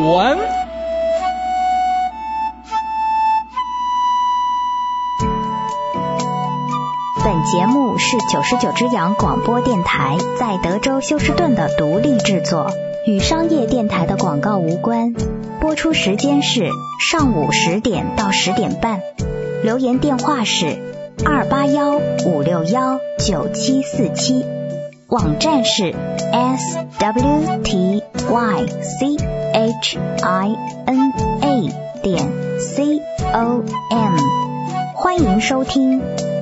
湾。 本节目是99只羊广播电台在德州休斯顿的独立制作，与商业电台的广告无关。播出时间是上午10点到10点半。留言电话是281-561-9747，网站是 swtychina.com， 欢迎收听。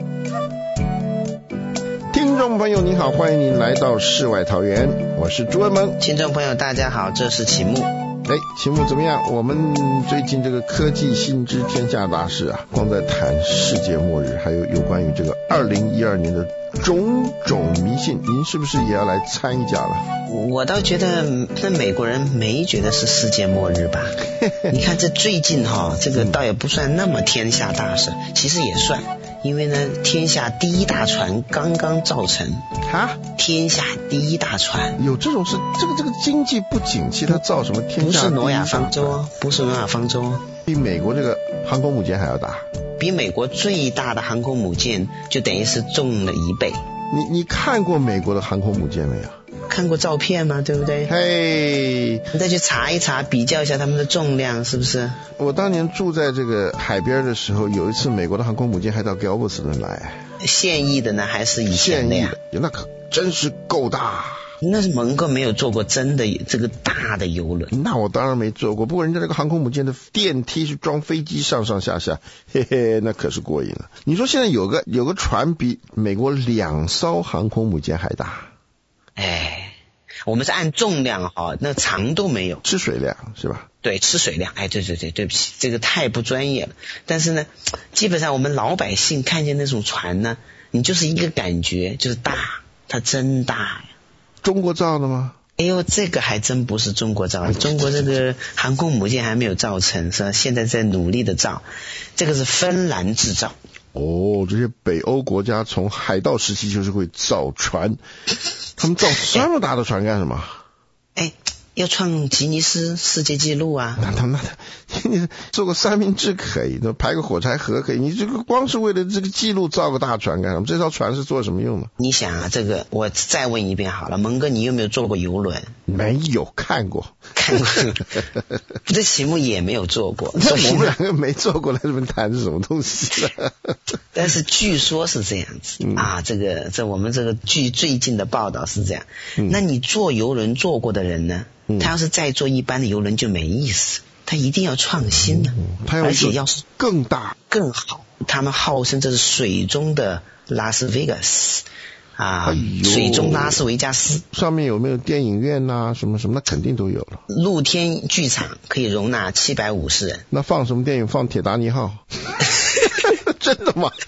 听众朋友您好，欢迎您来到世外桃源，我是朱文萌。 听众朋友大家好，这是启木。 启木怎么样？我们最近这个科技新知天下大事啊，光在谈世界末日，还有关于这个2012年的种种迷信，您是不是也要来参一脚了？ 我倒觉得那美国人没觉得是世界末日吧。你看这最近这个倒也不算那么天下大事，其实也算，因为呢天下第一大船刚刚造成。天下第一大船有这种事？这个经济不景气，它造什么天下第一大船？ 不是诺亚方舟，不是诺亚方舟， 比美国这个航空母舰还要大。 比美国最大的航空母舰就等于是重了1倍。 你看过美国的航空母舰没有？ 看过照片吗？对不对？ 嘿， 你再去查一查，比较一下他们的重量，是不是？ 我当年住在这个海边的时候，有一次美国的航空母舰还到 Galveston 来。现役的呢，还是以前的呀？ 那可真是够大。 那是蒙哥没有坐过真的这个大的游轮。 那我当然没坐过，不过人家这个航空母舰的电梯是装飞机上上下下，嘿嘿，那可是过瘾了。你说现在有个船比美国2艘航空母舰还大。 我们是按重量那长度没有。 吃水量是吧？ 对，吃水量。对不起，这个太不专业了。但是呢，基本上我们老百姓看见那种船呢，你就是一个感觉，就是大，它真大呀。 中国造的吗？ 这个还真不是中国造的，中国这个航空母舰还没有造成，是吧？现在在努力的造，这个是芬兰制造。 这些北欧国家从海盗时期就是会造船，他们造这么大的船干什么？ 要创吉尼斯世界纪录啊！ 那你做个三明治可以，排个火柴盒可以，你这个光是为了这个记录造个大船干什么？这艘船是做什么用的？你想啊，这个我再问一遍好了，蒙哥，你有没有坐过游轮？ 没有，看过。 这启木也没有坐过， 那我们两个没坐过，来这边谈是什么东西？ 但是据说是这样子这我们这个据最近的报道是这样。那你坐游轮坐过的人呢？他要是再坐一般的游轮就没意思，他一定要创新的，而且要是更大更好。他们号称这是水中的拉斯维加斯水中拉斯维加斯。 上面有没有电影院什么什么？那肯定都有了。 露天剧场可以容纳750人。 那放什么电影？放铁达尼号？真的吗？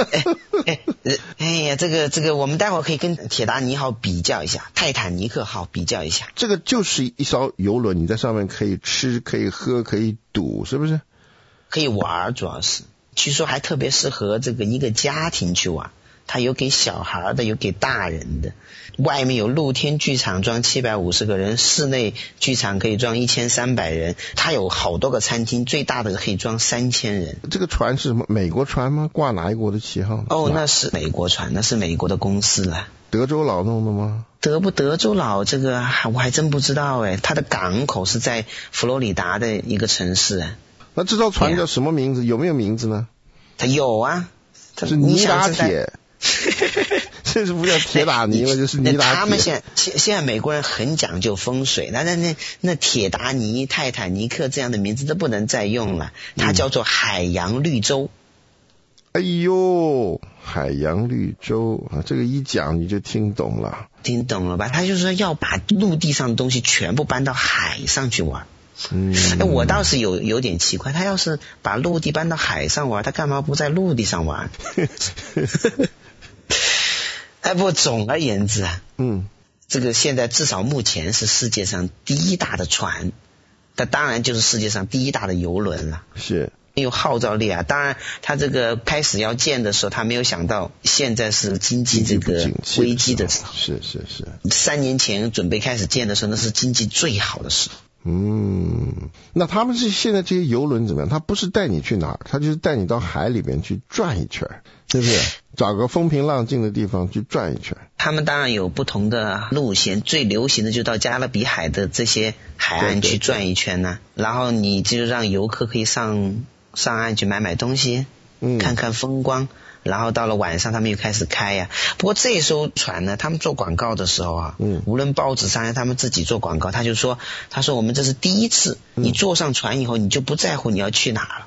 这个我们待会儿可以跟铁达尼号比较一下，泰坦尼克号比较一下。 这个就是一艘游轮，你在上面可以吃可以喝可以赌，是不是？ 可以玩，主要是据说还特别适合这个一个家庭去玩，它有给小孩的，有给大人的。外面有露天剧场装750个人，室内剧场可以装1300人，它有好多个餐厅，最大的可以装3000人。这个船是什么？美国船吗？挂哪一国的旗号？那是美国船，那是美国的公司了。 德州佬弄的吗？ 德州佬这个我还真不知道它的港口是在佛罗里达的一个城市。 那这艘船叫什么名字？有没有名字呢？ 它有啊， 是尼达铁。这是不叫铁打尼了，就是尼达铁。 他们现在美国人很讲究风水，那铁达尼、泰坦尼克这样的名字都不能再用了，它叫做海洋绿洲。 海洋绿洲这个一讲你就听懂了吧？他就是说要把陆地上的东西全部搬到海上去玩。我倒是有点奇怪，他要是把陆地搬到海上玩，他干嘛不在陆地上玩？不，总而言之这个现在至少目前是世界上第一大的船，它当然就是世界上第一大的游轮了。 是有号召力啊！当然，他这个开始要建的时候，他没有想到现在是经济这个危机的时候。 是。 3年前准备开始建的时候，那是经济最好的时候。 那他们现在这些游轮怎么样？他不是带你去哪儿，他就是带你到海里面去转一圈，是不是？找个风平浪静的地方去转一圈。 他们当然有不同的路线，最流行的就到加勒比海的这些海岸去转一圈呢。然后你就让游客可以上岸去买东西，看看风光。然后到了晚上他们又开始开呀。不过这艘船呢，他们做广告的时候啊，无论报纸上他们自己做广告，他说我们这是第一次，你坐上船以后你就不在乎你要去哪了。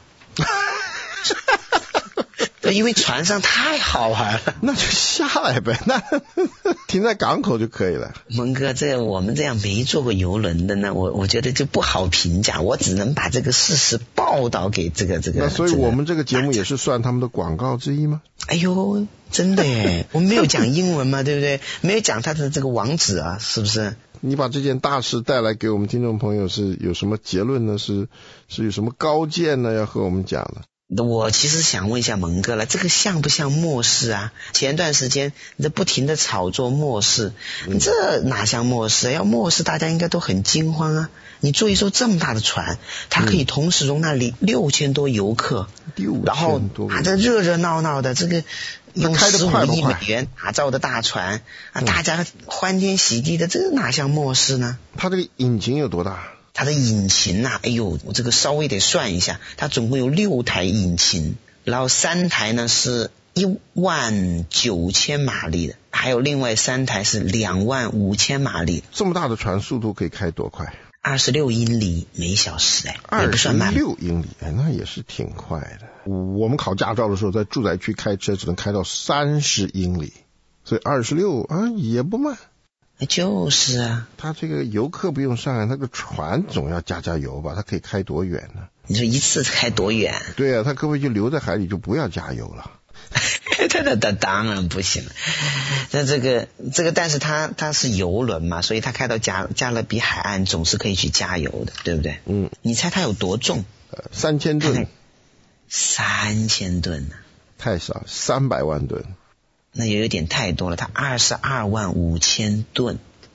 对，因为船上太好玩了。 那就下来呗，那停在港口就可以了。 蒙哥，我们这样没坐过游轮的呢，我觉得就不好评价，我只能把这个事实报道给这个。 那所以我们这个节目也是算他们的广告之一吗？ 哎呦，真的耶！我们没有讲英文嘛，对不对？没有讲他的这个网址啊，是不是？ 你把这件大事带来给我们听众朋友，是有什么结论呢？是有什么高见呢？要和我们讲的？ 我其实想问一下蒙哥了，这个像不像末世啊？前段时间你在不停的炒作末世，这哪像末世啊？要末世大家应该都很惊慌啊！你坐一艘这么大的船，它可以同时容纳6000多游客，然后这热闹的，这个用15亿美元打造的大船啊，大家欢天喜地的，这哪像末世呢？ 它这个引擎有多大？ 它的引擎啊，哎呦，我这个稍微得算一下，它总共有6台引擎，然后3台呢是19000马力的，还有另外3台是25000马力的。 这么大的船速度可以开多快 ？26英里每小时，也不算慢。 26英里，那也是挺快的。我们考驾照的时候，在住宅区开车只能开到30英里，所以26啊也不慢。 就是啊， 他这个游客不用上岸，那个船总要加油吧？他可以开多远呢？ 你说一次开多远？ 对啊，他可不可以就留在海里，就不要加油了？ 这当然不行了。那这个，但是它是游轮嘛，所以它开到加勒比海岸总是可以去加油的，对不对？你猜它有多重 ？3000吨。 3000吨呢？ 太少，300万吨。 那也有点太多了，它225000吨。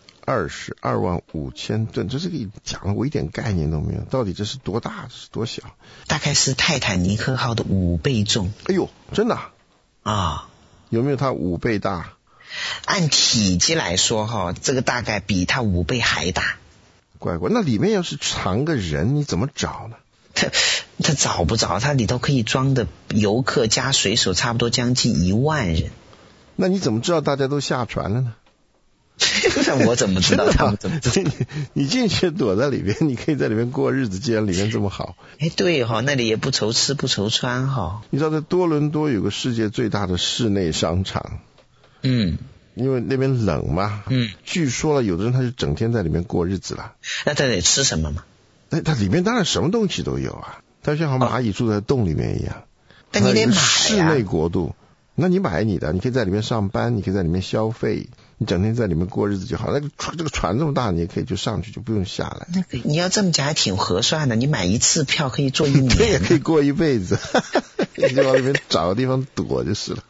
225000吨，这个讲了我一点概念都没有，到底这是多大，是多小？ 大概是泰坦尼克号的5倍重。 哎呦，真的啊？ 有没有它5倍大？ 按体积来说这个大概比它5倍还大。 乖，那里面要是藏个人，你怎么找呢？ 他找不着，它里头可以装的游客加水手差不多将近1万人。 那你怎么知道大家都下船了呢？ 我怎么知道他们怎么知道？ 你进去躲在里边，你可以在里面过日子，既然里面这么好。 对那里也不愁吃不愁穿你知道在多伦多有个世界最大的室内商场。因为那边冷嘛。据说了，有的人他是整天在里面过日子了。 那他得吃什么嘛？ 它里面当然什么东西都有啊，它像蚂蚁住在洞里面一样。 但你得买室内国度。那你买你的，你可以在里面上班，你可以在里面消费，你整天在里面过日子就好。这个船这么大，你也可以就上去，就不用下来。 你要这么讲还挺合算的，你买一次票可以坐1年。 对，也可以过一辈子。你就往里面找个地方躲就是了。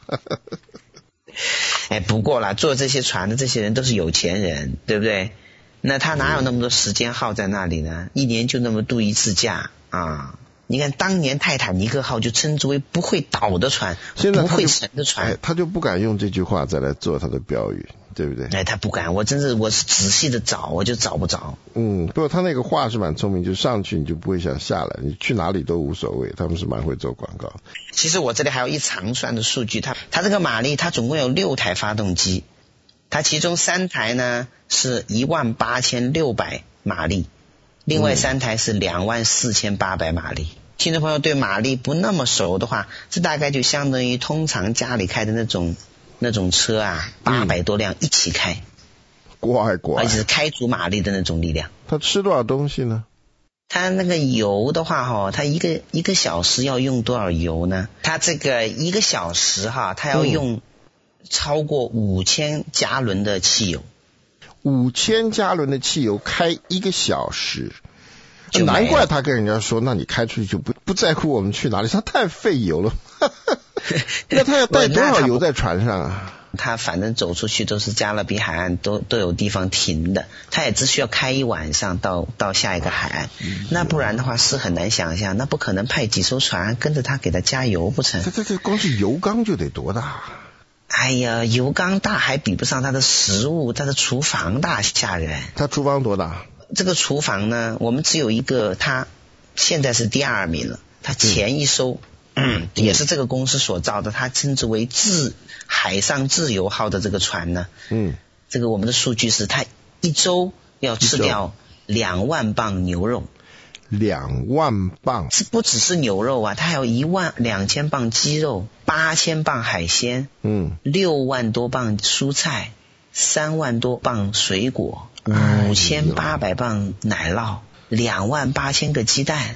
不过啦，坐这些船的这些人都是有钱人，对不对？那他哪有那么多时间耗在那里呢？一年就那么度一次假啊！你看当年泰坦尼克号就称之为不会倒的船，不会沉的船。 他就不敢用这句话再来做他的标语，对不对？ 他不敢，我是仔细的找，我就找不着。 不过他那个话是蛮聪明，就上去你就不会想下来，你去哪里都无所谓，他们是蛮会做广告。 其实我这里还有一长串的数据，它这个马力，它总共有6台发动机，它其中3台呢是18600马力。另外3台是24800马力。听众朋友对马力不那么熟的话，这大概就相当于通常家里开的那种车啊，800多辆一起开， 乖， 而且是开足马力的那种力量。 它吃多少东西呢？ 它那个油的话它一个小时要用多少油呢？它这个1个小时它要用超过5000加仑的汽油。 5000加仑的汽油开1个小时，难怪他跟人家说，那你开出去就不在乎我们去哪里，他太费油了。那他要带多少油在船上啊？ 它反正走出去都是加勒比海岸，都有地方停的，它也只需要开一晚上到下一个海岸。那不然的话是很难想象，那不可能派几艘船跟着他给他加油不成？ 这光是油缸就得多大？ 哎呀，油缸大还比不上他的食物，他的厨房大，吓人。 他厨房多大？ 这个厨房呢，我们只有一个，他现在是第2名了。他前一艘也是这个公司所造的，他称之为海上自由号的这个船呢，这个我们的数据是他一周要吃掉2万磅牛肉。 2万磅是不只是牛肉啊，它还有12000磅鸡肉，8000磅海鲜，6万多磅蔬菜，3万多磅水果，5800磅奶酪，28000个鸡蛋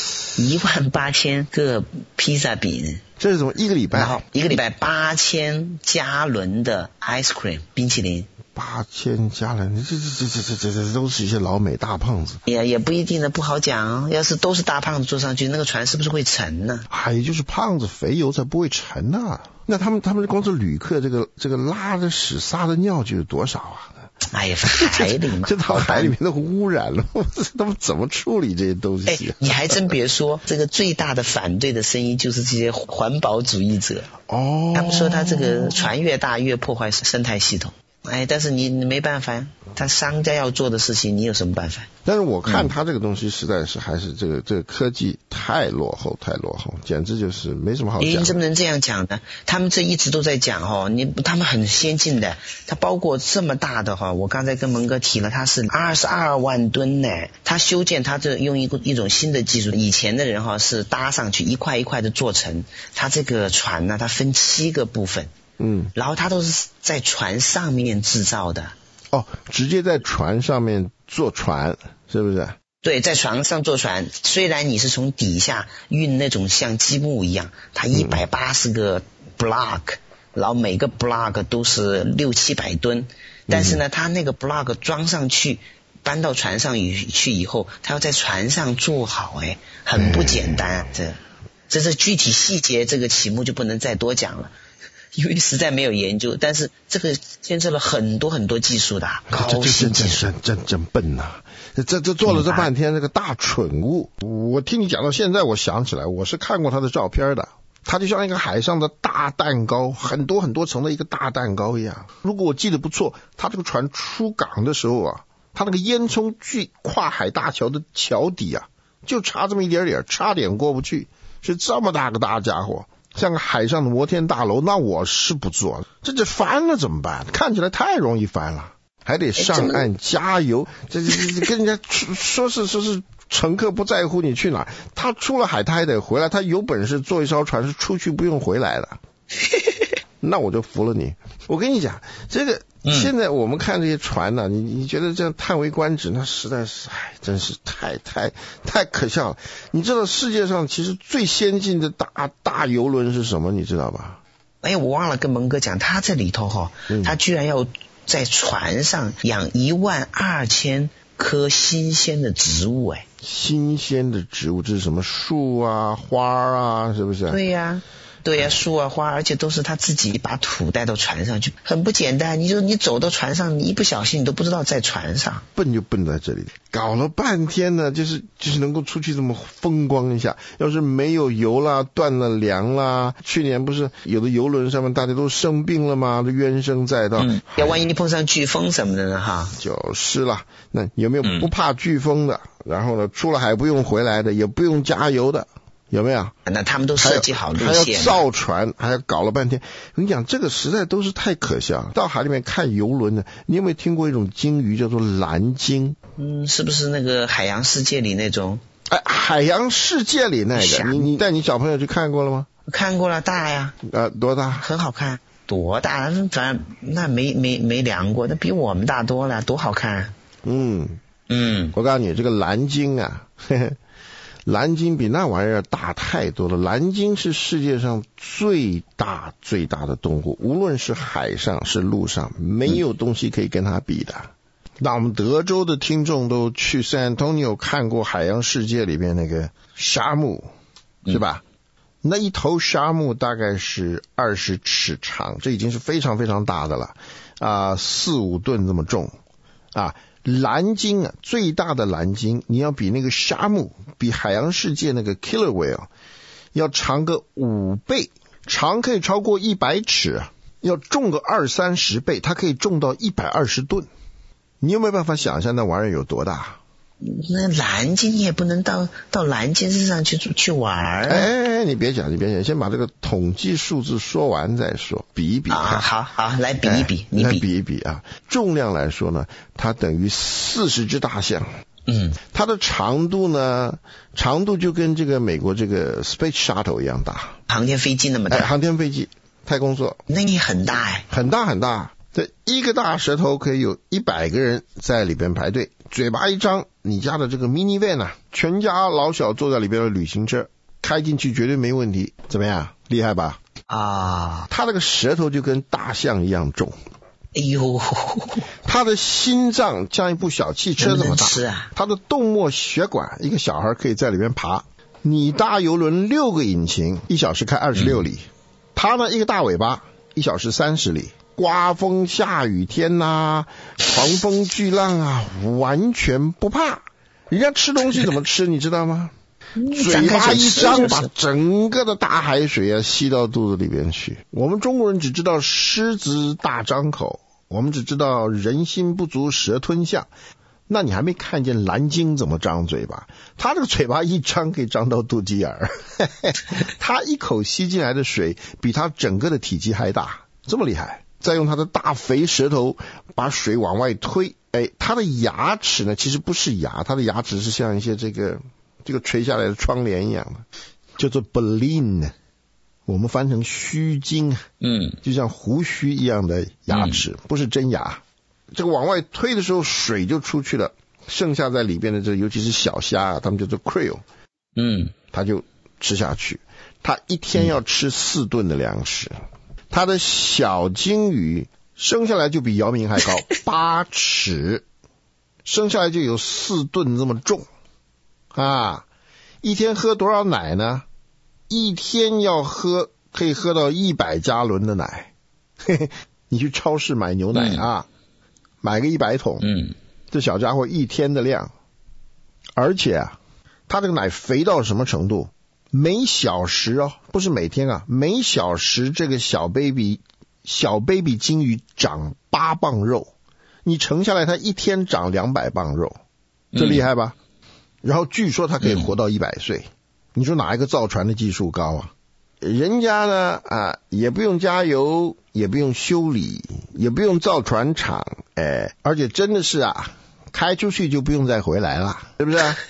，18000个披萨饼。 这是什么？一个礼拜？ 然后一个礼拜8000加仑的 ice cream 冰淇淋。 8000加仑，这都是一些老美大胖子。 也不一定的，不好讲哦。要是都是大胖子坐上去，那个船是不是会沉呢？ 也就是胖子肥油才不会沉啊。那他们光是旅客这个拉的屎撒的尿就有多少啊？ 哎呀， 海里嘛， 这到海里面都污染了，他们怎么处理这些东西？ 你还真别说，这个最大的反对的声音就是这些环保主义者。他们说他这个船越大越破坏生态系统。但是你没办法呀，他商家要做的事情，你有什么办法？ 但是我看他这个东西实在是还是这个科技太落后，简直就是没什么好讲。 你怎么能这样讲呢？他们这一直都在讲他们很先进的，它包括这么大的我刚才跟蒙哥提了，它是22万吨呢。他修建它这用一种新的技术，以前的人是搭上去一块一块的做成，它这个船呢，它分7个部分。然后它都是在船上面制造的。 直接在船上面做船，是不是？ 对，在船上做船，虽然你是从底下运那种像积木一样，它180个 block，然后每个 block 都是600-700吨，但是呢，它那个 block 装上去，搬到船上去以后，它要在船上做好，很不简单。这具体细节，这个题目就不能再多讲了。因为实在没有研究，但是这个牵涉了很多很多技术的高新技术。 真笨呐！这做了这半天，这个大蠢物。我听你讲到现在，我想起来，我是看过他的照片的。它就像一个海上的大蛋糕，很多很多层的一个大蛋糕一样。如果我记得不错，他这个船出港的时候啊，他那个烟囱距跨海大桥的桥底啊，就差这么一点点，差点过不去。是这么大个大家伙。像个海上的摩天大楼，那我是不做了。这翻了怎么办？看起来太容易翻了，还得上岸加油。这跟人家说是乘客不在乎你去哪儿，他出了海他还得回来，他有本事坐一艘船是出去不用回来的。那我就服了你。我跟你讲，这个现在我们看这些船呢，你觉得这样叹为观止，那实在是真是太可笑了。你知道世界上其实最先进的大游轮是什么？你知道吧？ 我忘了跟蒙哥讲，他这里头他居然要在船上养12000棵新鲜的植物。 新鲜的植物，这是什么树啊、花啊，是不是？ 对呀，树啊花，而且都是他自己把土带到船上去，很不简单。你走到船上，你一不小心你都不知道在船上。 笨就笨在这里，搞了半天呢，就是能够出去这么风光一下。要是没有油啦，断了粮啦，去年不是有的游轮上面大家都生病了吗？都怨声载道。 要万一你碰上飓风什么的呢？ 就是啦。那有没有不怕飓风的？然后呢，出了海不用回来的，也不用加油的？有没有？ 那他们都设计好路线， 还要造船，还要搞了半天。我跟你讲，这个实在都是太可笑了。到海里面看游轮呢，你有没有听过一种鲸鱼叫做蓝鲸？ 是不是那个海洋世界里那种？ 海洋世界里那个，你带你小朋友去看过了吗？ 看过了，大呀。 多大？ 很好看。多大？反正那没量过，那比我们大多了，多好看。我告诉你，这个蓝鲸啊，蓝鲸比那玩意儿大太多了。蓝鲸是世界上最大的动物，无论是海上是陆上，没有东西可以跟它比的。那我们德州的听众都去 San Antonio 看过海洋世界里面那个沙漠，是吧？ 那一头沙目大概是20尺长，这已经是非常非常大的了，4-5吨这么重啊。蓝鲸啊，最大的蓝鲸，你要比那个沙目，比海洋世界那个 killer whale 要长个5倍，长可以超过100尺，要重个20-30倍，它可以重到120吨。你有没有办法想象那玩意儿有多大？ 那蓝鲸也不能到蓝鲸身上去玩啊！你别讲，先把这个统计数字说完再说，比一比看。 好，来比一比， 来比一比啊！重量来说呢，它等于40只大象。它的长度呢，就跟这个美国这个 Space Shuttle 一样大， 航天飞机那么大。 航天飞机，太空梭， 那也很大很大。这一个大舌头可以有100个人在里边排队，嘴巴一张，你家的这个 minivan 啊，全家老小坐在里边的旅行车开进去绝对没问题，怎么样？厉害吧？它那个舌头就跟大象一样重。 哎呦， 它的心脏像一部小汽车这么大，它的动脉血管，一个小孩可以在里面爬。你搭邮轮6个引擎，1小时开26里，它呢一个大尾巴，1小时30里。刮风下雨天狂风巨浪啊，完全不怕。人家吃东西怎么吃你知道吗？嘴巴一张，把整个的大海水吸到肚子里边去。我们中国人只知道狮子大张口，我们只知道人心不足蛇吞象，那你还没看见蓝鲸怎么张嘴巴？它这个嘴巴一张可以张到肚脐眼儿，它一口吸进来的水比它整个的体积还大，这么厉害。再用它的大肥舌头把水往外推，它的牙齿呢其实不是牙，它的牙齿是像一些这个垂下来的窗帘一样的，叫做 baleen， 我们翻成须鲸，就像胡须一样的牙齿，不是真牙。这个往外推的时候水就出去了，剩下在里边的尤其是小虾，它们叫做 krill， 它就吃下去。它一天要吃4吨的粮食。它的小鲸鱼生下来就比姚明还高8尺，生下来就有4吨这么重啊！一天喝多少奶呢？一天可以喝到100加仑的奶。你去超市买牛奶买个100桶，这小家伙一天的量。而且它这个奶肥到什么程度？每小时不是每天每小时这个小 baby 鲸鱼长8磅肉，你乘下来它一天长200磅肉，这厉害吧？然后据说它可以活到100岁，你说哪一个造船的技术高啊？人家呢也不用加油，也不用修理，也不用造船厂，而且真的是开出去就不用再回来了，是不是？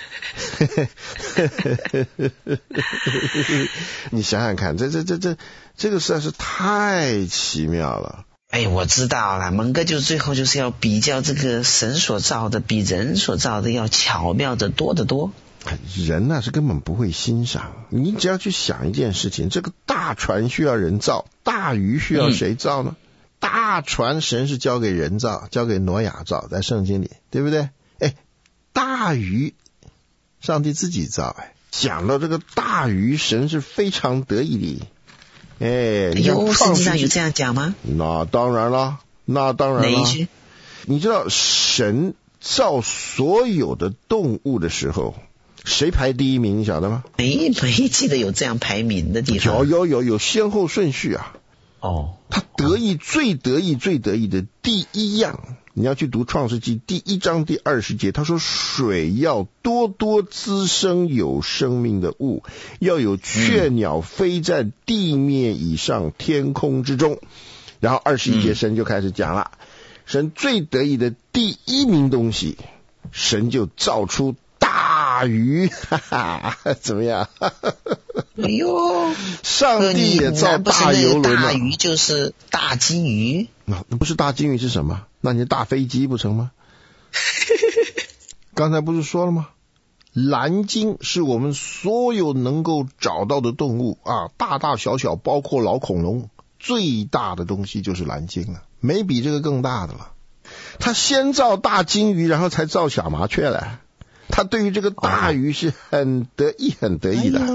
你想想看，这个实在是太奇妙了。 我知道了，蒙哥就最后就是要比较这个神所造的比人所造的要巧妙的多得多。 人是根本不会欣赏，你只要去想一件事情，这个大船需要人造，大鱼需要谁造呢？大船神是交给人造，交给挪亚造，在圣经里，对不对？大鱼上帝自己造。讲到这个大鱼，神是非常得意的。 圣经上有这样讲吗？ 那当然了。哪一句？ 你知道神造所有的动物的时候，谁排第一名你晓得吗？ 没记得有这样排名的地方。 有先后顺序他最得意的第一样，你要去读创世纪第1章第20节，他说水要多多滋生有生命的物，要有雀鸟飞在地面以上天空之中。然后21节神就开始讲了，神最得意的第一名东西，神就造出大鱼，怎么样？上帝也造大游轮大鱼就是大鲸鱼。 那不是大鲸鱼是什么？那你是大飞机不成吗？刚才不是说了吗？蓝鲸是我们所有能够找到的动物大大小小包括老恐龙，最大的东西就是蓝鲸了，没比这个更大的了。他先造大鲸鱼，然后才造小麻雀了。他对于这个大鱼是很得意的。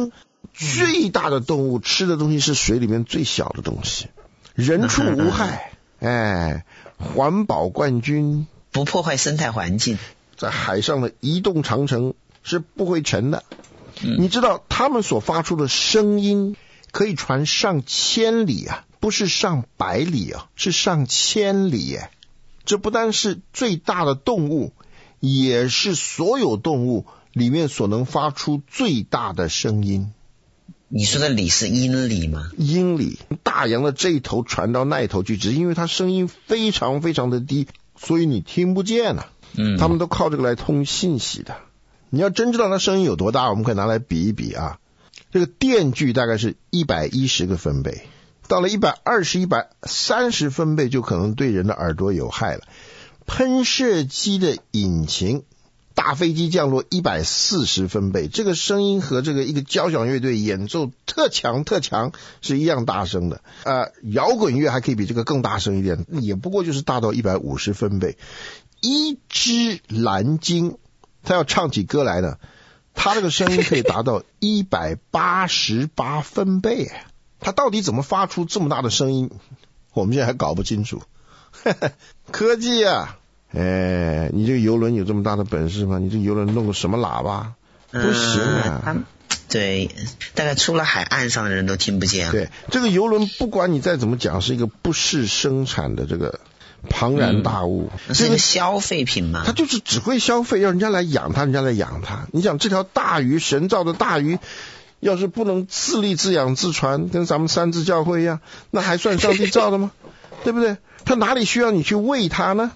最大的动物吃的东西是水里面最小的东西，人畜无害，环保冠军， 不破坏生态环境， 在海上的移动长城是不会沉的。你知道他们所发出的声音可以传上千里啊，不是上百里啊，是上千里耶。这不单是最大的动物，也是所有动物里面所能发出最大的声音。 你说的里是英里吗？ 英里，大洋的这一头传到那一头去，只是因为它声音非常非常的低，所以你听不见啊。他们都靠这个来通信息的。你要真知道它声音有多大，我们可以拿来比一比啊。这个电距大概是110个分贝，到了120、130分贝就可能对人的耳朵有害了。喷射机的引擎，大飞机降落140分贝，这个声音和这个一个交响乐队演奏特强是一样大声的。摇滚乐还可以比这个更大声一点，也不过就是大到150分贝。一只蓝鲸他要唱起歌来呢，他这个声音可以达到188分贝。他到底怎么发出这么大的声音，我们现在还搞不清楚。科技啊，你这个游轮有这么大的本事吗？你这个游轮弄个什么喇叭？不行啊。 对，大概除了海岸上的人都听不见。 对，这个游轮不管你再怎么讲，是一个不是生产的这个庞然大物， 是一个消费品嘛。 它就是只会消费，要人家来养它，人家来养它。你想这条大鱼，神造的大鱼，要是不能自立自养自传，跟咱们三自教会一样，那还算上帝造的吗？对不对？它哪里需要你去喂它呢？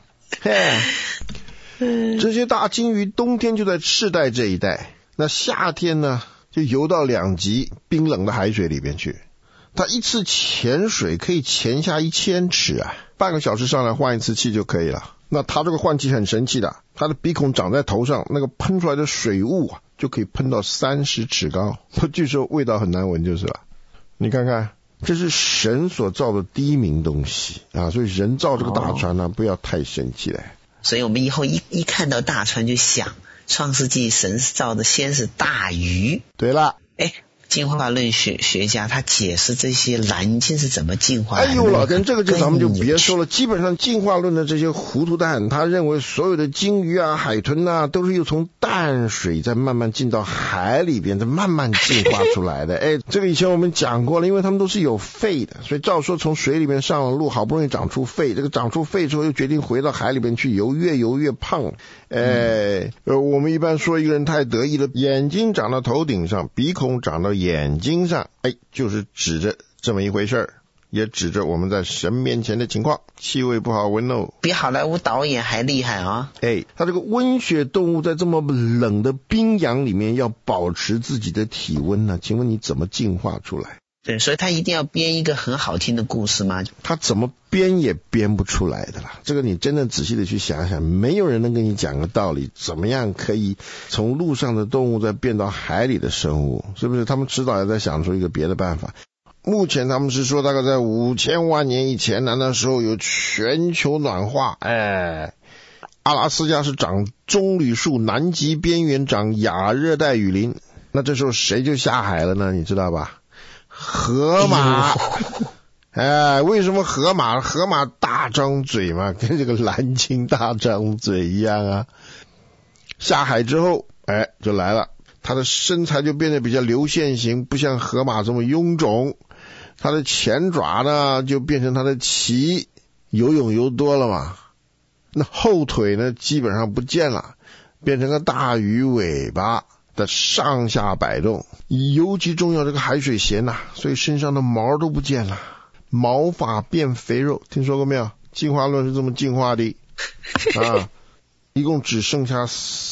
这些大鲸鱼冬天就在赤带这一带，那夏天呢就游到2极冰冷的海水里边去。它一次潜水可以潜下1000尺啊，半个小时上来换一次气就可以了。那它这个换气很神奇的，它的鼻孔长在头上，那个喷出来的水雾啊，就可以喷到30尺高，据说味道很难闻就是了。你看看，这是神所造的第一名东西啊，所以人造这个大船呢，不要太生气了。 所以我们以后一看到大船就想，创世纪神造的先是大鱼。 对了， 进化论学家他解释这些蓝鲸是怎么进化的。 老天，这个咱们就别说了。基本上进化论的这些糊涂蛋，他认为所有的鲸鱼啊、海豚啊，都是又从淡水再慢慢进到海里边，再慢慢进化出来的。这个以前我们讲过了，因为他们都是有肺的，所以照说从水里面上了路，好不容易长出肺，这个长出肺之后又决定回到海里边去游，越游越胖。我们一般说一个人太得意了，眼睛长到头顶上，鼻孔长到眼睛上，就是指着这么一回事儿，也指着我们在神面前的情况，气味不好闻哦。 比好莱坞导演还厉害啊！ 它这个温血动物在这么冷的冰洋里面要保持自己的体温呢，请问你怎么进化出来？ 对，所以他一定要编一个很好听的故事吗？ 他怎么编也编不出来的啦。这个你真的仔细的去想想，没有人能跟你讲个道理，怎么样可以从陆上的动物再变到海里的生物，是不是？他们迟早要再想出一个别的办法。目前他们是说大概在5000万年以前呢，那时候有全球暖化，阿拉斯加是长棕榈树，南极边缘长亚热带雨林，那这时候谁就下海了呢？你知道吧？河马。为什么河马大张嘴嘛，跟这个蓝鲸大张嘴一样啊。下海之后就来了，它的身材就变得比较流线型，不像河马这么臃肿。它的前爪呢就变成它的鳍，游泳游多了嘛，那后腿呢基本上不见了，变成个大鱼尾巴的上下摆动。尤其重要，这个海水咸呐，所以身上的毛都不见了，毛发变肥肉，听说过没有？进化论是这么进化的一共只剩下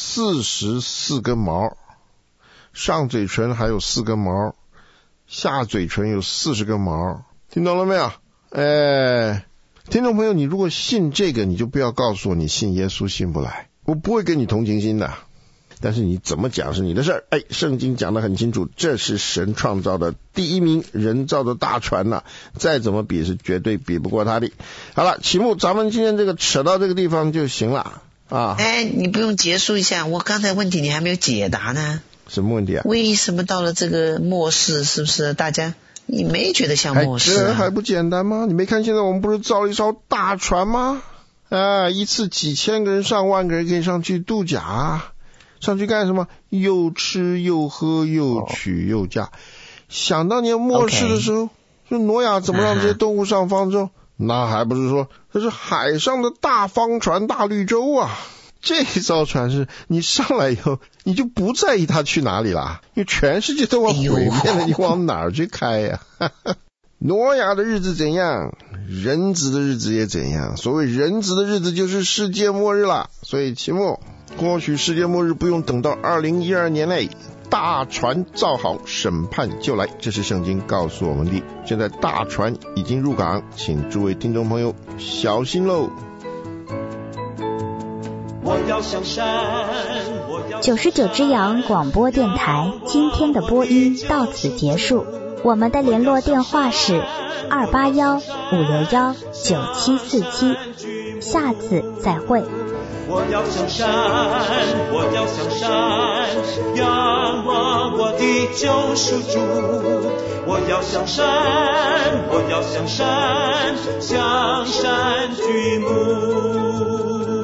44根毛，上嘴唇还有4根毛，下嘴唇有40根毛，听懂了没有？听众朋友，你如果信这个，你就不要告诉我你信耶稣信不来，我不会给你同情心的。但是你怎么讲是你的事儿。圣经讲得很清楚，这是神创造的第一名人造的大船呐，再怎么比是绝对比不过他的。好了，启幕，咱们今天这个扯到这个地方就行了啊。 你不用结束一下，我刚才问题你还没有解答呢。 什么问题啊？ 为什么到了这个末世，是不是大家你没觉得像末世这还不简单吗？你没看现在我们不是造了一艘大船吗？一次几千个人上万个人可以上去度假，上去干什么？又吃又喝又娶又嫁。想当年末世的时候，说挪亚怎么让这些动物上方舟？那还不是说这是海上的大方船大绿洲啊。这艘船是你上来以后你就不在意它去哪里啦，因为全世界都往毁灭了，你往哪儿去开呀？挪亚的日子怎样，人子的日子也怎样。所谓人子的日子就是世界末日啦。所以期末或许世界末日不用等到2012年内，大船造好，审判就来，这是圣经告诉我们的。现在大船已经入港，请诸位听众朋友小心喽。 99只羊广播电台今天的播音到此结束，我们的联络电话是281-561-9747，下次再会。 我要向山，我要向山，仰望我的救赎主。我要向山，我要向山，向山举目。